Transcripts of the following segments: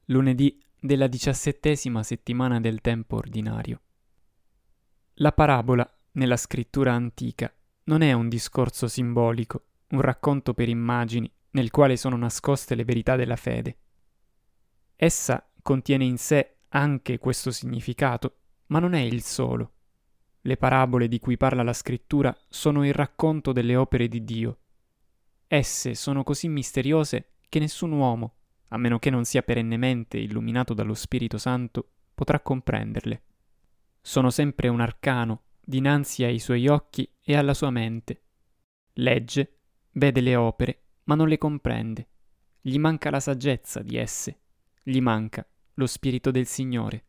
Lunedì della 17ª settimana del tempo ordinario. La parabola, nella scrittura antica, non è un discorso simbolico, un racconto per immagini nel quale sono nascoste le verità della fede. Essa contiene in sé anche questo significato, ma non è il solo. Le parabole di cui parla la scrittura sono il racconto delle opere di Dio. Esse sono così misteriose che nessun uomo, a meno che non sia perennemente illuminato dallo Spirito Santo, potrà comprenderle. Sono sempre un arcano dinanzi ai suoi occhi e alla sua mente. Legge, vede le opere, ma non le comprende. Gli manca la saggezza di esse, gli manca lo Spirito del Signore.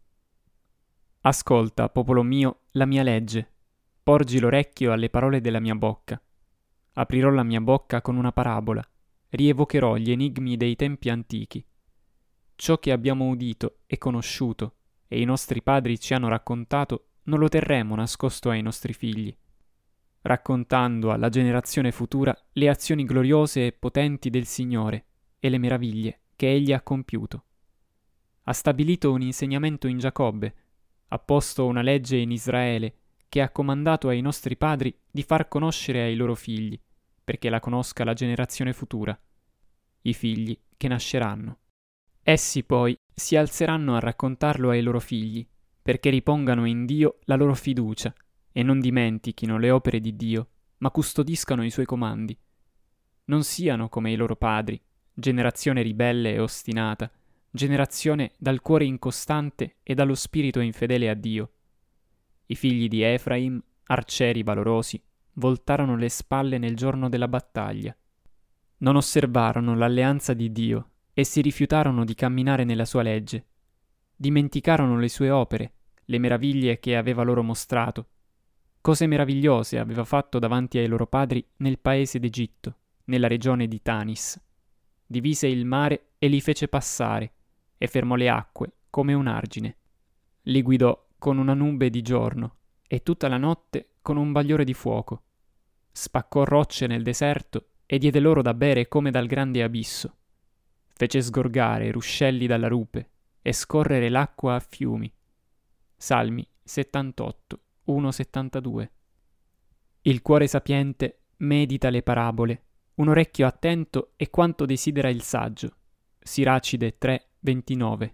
Ascolta, popolo mio, la mia legge. Porgi l'orecchio alle parole della mia bocca. Aprirò la mia bocca con una parabola. Rievocherò gli enigmi dei tempi antichi. Ciò che abbiamo udito e conosciuto e i nostri padri ci hanno raccontato non lo terremo nascosto ai nostri figli, raccontando alla generazione futura le azioni gloriose e potenti del Signore e le meraviglie che Egli ha compiuto. Ha stabilito un insegnamento in Giacobbe, ha posto una legge in Israele che ha comandato ai nostri padri di far conoscere ai loro figli, perché la conosca la generazione futura, i figli che nasceranno. Essi poi si alzeranno a raccontarlo ai loro figli, perché ripongano in Dio la loro fiducia e non dimentichino le opere di Dio, ma custodiscano i suoi comandi. Non siano come i loro padri, generazione ribelle e ostinata, generazione dal cuore incostante e dallo spirito infedele a Dio. I figli di Efraim, arcieri valorosi, voltarono le spalle nel giorno della battaglia. Non osservarono l'alleanza di Dio e si rifiutarono di camminare nella sua legge. Dimenticarono le sue opere, le meraviglie che aveva loro mostrato. Cose meravigliose aveva fatto davanti ai loro padri nel paese d'Egitto, nella regione di Tanis. Divise il mare e li fece passare, e fermò le acque come un argine. Li guidò con una nube di giorno e tutta la notte con un bagliore di fuoco. Spaccò rocce nel deserto e diede loro da bere come dal grande abisso. Fece sgorgare ruscelli dalla rupe e scorrere l'acqua a fiumi. Salmi 78, 1-72. Il cuore sapiente medita le parabole, un orecchio attento è quanto desidera il saggio. Siracide 3, 29.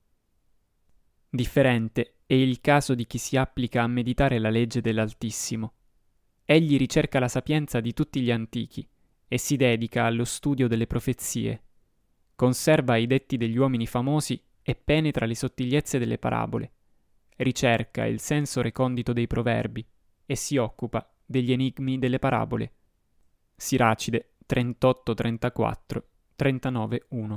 Differente è il caso di chi si applica a meditare la legge dell'Altissimo. Egli ricerca la sapienza di tutti gli antichi e si dedica allo studio delle profezie. Conserva i detti degli uomini famosi e penetra le sottigliezze delle parabole. Ricerca il senso recondito dei proverbi e si occupa degli enigmi delle parabole. Siracide 38-34, 39-1.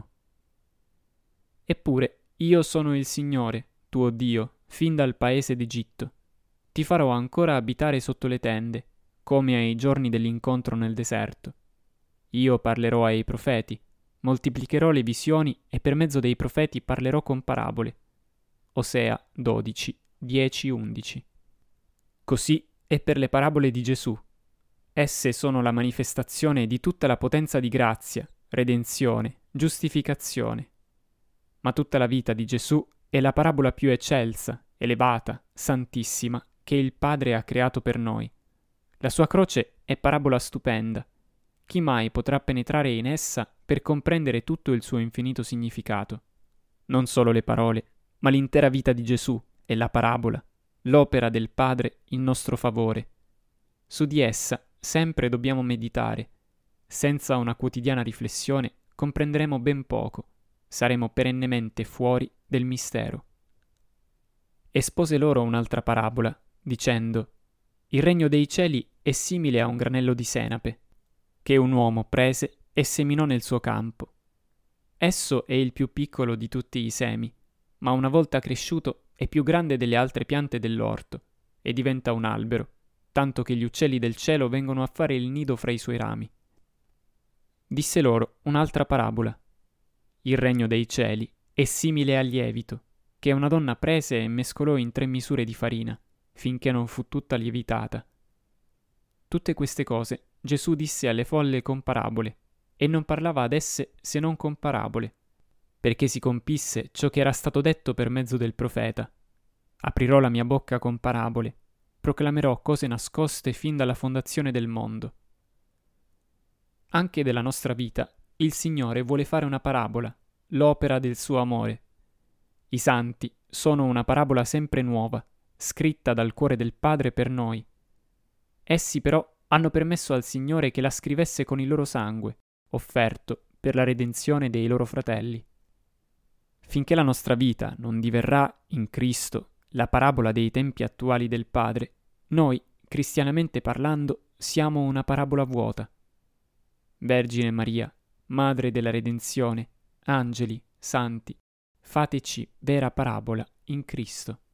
Eppure io sono il Signore, tuo Dio, fin dal paese d'Egitto. Ti farò ancora abitare sotto le tende, come ai giorni dell'incontro nel deserto. Io parlerò ai profeti, moltiplicherò le visioni e per mezzo dei profeti parlerò con parabole. Osea 12, 10-11. Così è per le parabole di Gesù. Esse sono la manifestazione di tutta la potenza di grazia, redenzione, giustificazione. Ma tutta la vita di Gesù è la parabola più eccelsa, elevata, santissima che il Padre ha creato per noi. La sua croce è parabola stupenda. Chi mai potrà penetrare in essa per comprendere tutto il suo infinito significato? Non solo le parole, ma l'intera vita di Gesù è la parabola, l'opera del Padre in nostro favore. Su di essa sempre dobbiamo meditare. Senza una quotidiana riflessione comprenderemo ben poco, saremo perennemente fuori del mistero. Espose loro un'altra parabola, dicendo: Il regno dei cieli è simile a un granello di senape, che un uomo prese e seminò nel suo campo. Esso è il più piccolo di tutti i semi, ma una volta cresciuto è più grande delle altre piante dell'orto e diventa un albero, tanto che gli uccelli del cielo vengono a fare il nido fra i suoi rami. Disse loro un'altra parabola. Il regno dei cieli è simile al lievito, che una donna prese e mescolò in 3 misure di farina, finché non fu tutta lievitata. Tutte queste cose Gesù disse alle folle con parabole, e non parlava ad esse se non con parabole, perché si compisse ciò che era stato detto per mezzo del profeta. Aprirò la mia bocca con parabole, proclamerò cose nascoste fin dalla fondazione del mondo. Anche della nostra vita il Signore vuole fare una parabola, l'opera del suo amore. I santi sono una parabola sempre nuova, scritta dal cuore del Padre per noi. Essi però hanno permesso al Signore che la scrivesse con il loro sangue, offerto per la redenzione dei loro fratelli. Finché la nostra vita non diverrà in Cristo la parabola dei tempi attuali del Padre, noi, cristianamente parlando, siamo una parabola vuota. Vergine Maria, Madre della Redenzione, angeli, santi, fateci vera parabola in Cristo.